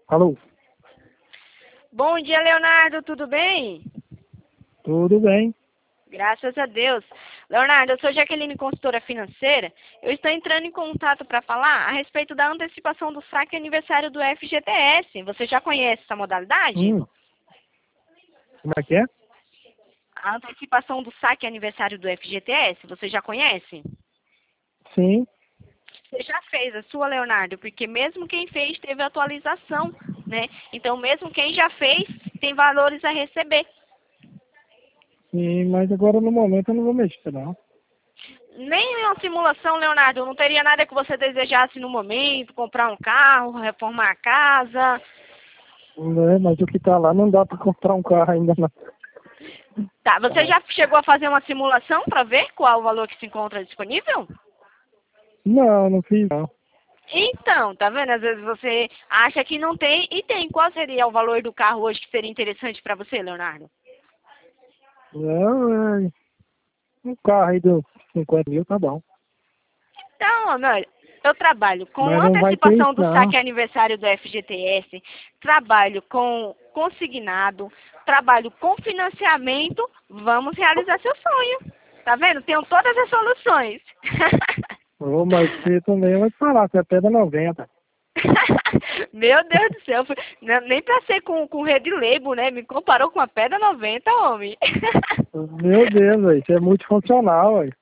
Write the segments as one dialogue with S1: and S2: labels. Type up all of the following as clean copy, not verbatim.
S1: Alô?
S2: Bom dia, Leonardo, tudo bem?
S1: Tudo bem?
S2: Graças a Deus. Leonardo, eu sou Jaqueline, consultora financeira. Eu estou entrando em contato para falar a respeito da antecipação do saque aniversário do FGTS. Você já conhece essa modalidade?
S1: Como é que é?
S2: A antecipação do saque aniversário do FGTS, você já conhece?
S1: Sim.
S2: Você já fez a sua, Leonardo? Porque mesmo quem fez teve atualização, né? Então, mesmo quem já fez tem valores a receber.
S1: Sim, mas agora no momento eu não vou mexer, não.
S2: Nem uma simulação, Leonardo, não teria nada que você desejasse no momento, comprar um carro, reformar a casa.
S1: Né, mas o que tá lá não dá para comprar um carro ainda, não.
S2: Tá, você já chegou a fazer uma simulação para ver qual o valor que se encontra disponível?
S1: Não, não fiz, não.
S2: Então, tá vendo? Às vezes você acha que não tem e tem. Qual seria o valor do carro hoje que seria interessante para você, Leonardo?
S1: Não, um carro aí de 50 mil tá bom.
S2: Então, Leonardo, eu trabalho com
S1: Mas não vai ter isso,
S2: antecipação do
S1: não.
S2: saque aniversário do FGTS, trabalho com consignado, trabalho com financiamento, vamos realizar seu sonho. Tá vendo? Tenho todas as soluções.
S1: Ô, mas você também vai falar, você é até da 90.
S2: Meu Deus do céu, nem pra ser com Red Label, né? Me comparou com uma pedra 90, homem.
S1: Meu Deus, velho, você é multifuncional, velho.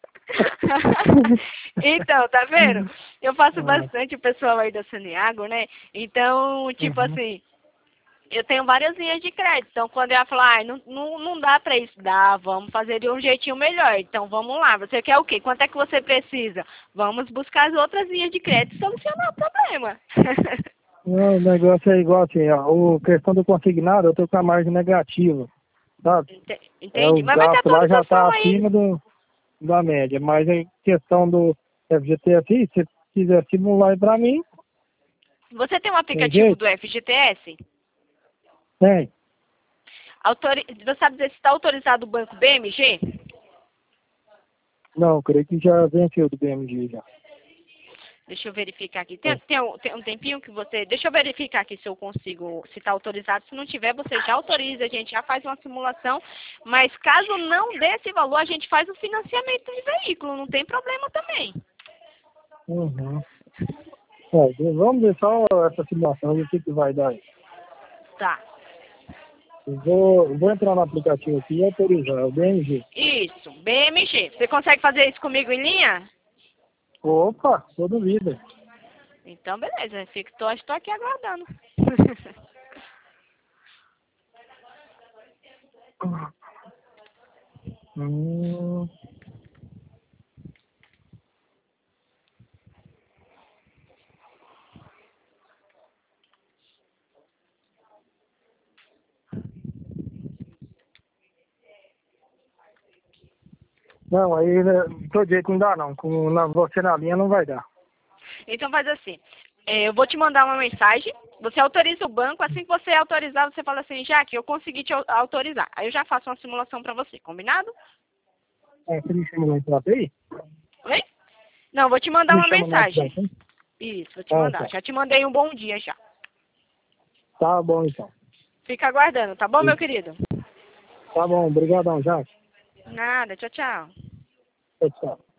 S2: Então, tá vendo? Eu faço bastante o pessoal aí da Saniago, né? Então, tipo
S1: Uhum.
S2: assim, eu tenho várias linhas de crédito. Então, quando ela falar, não dá pra isso, dá, vamos fazer de um jeitinho melhor. Então, vamos lá. Você quer o quê? Quanto é que você precisa? Vamos buscar as outras linhas de crédito e solucionar o problema.
S1: Não, o negócio é igual assim, ó, o questão do consignado, eu tô com a margem negativa, sabe?
S2: Entende?
S1: Os
S2: Mas vai ter
S1: gastos lá já tá
S2: atualização aí.
S1: acima da média, mas em questão do FGTS, se quiser simular aí pra mim,
S2: Você tem um
S1: tem
S2: aplicativo
S1: jeito?
S2: do FGTS?
S1: Tem.
S2: Você sabe dizer se está autorizado o banco BMG?
S1: Não, creio que já venceu do BMG já.
S2: Deixa eu verificar aqui.
S1: É.
S2: Tem um tempinho que você... Deixa eu verificar aqui se eu consigo, se está autorizado. Se não tiver, você já autoriza, a gente já faz uma simulação. Mas caso não dê esse valor, a gente faz o financiamento de veículo. Não tem problema também.
S1: Uhum. É, vamos ver só essa simulação e o que, que vai dar aí.
S2: Tá.
S1: Eu vou entrar no aplicativo aqui e autorizar, é o BMG.
S2: Isso, BMG. Você consegue fazer isso comigo em linha?
S1: Opa, tô duvida.
S2: Então, beleza. Estou aqui aguardando.
S1: Hum, não, aí todo jeito não dá não. Você na linha não vai dar.
S2: Então faz assim, eu vou te mandar uma mensagem, você autoriza o banco, assim que você autorizar, você fala assim, Jaque, eu consegui te autorizar. Aí eu já faço uma simulação para você, combinado?
S1: É, você me chama no WhatsApp aí?
S2: Oi? Não, vou te mandar
S1: Me
S2: uma
S1: chama no
S2: mensagem.
S1: WhatsApp, hein?
S2: Isso, vou te
S1: Ah,
S2: mandar.
S1: tá.
S2: Já te mandei um bom dia já.
S1: Tá bom então.
S2: Fica aguardando, tá bom, meu querido?
S1: Tá bom, obrigadão, já.
S2: Nada, tchau, tchau.
S1: Tchau, tchau.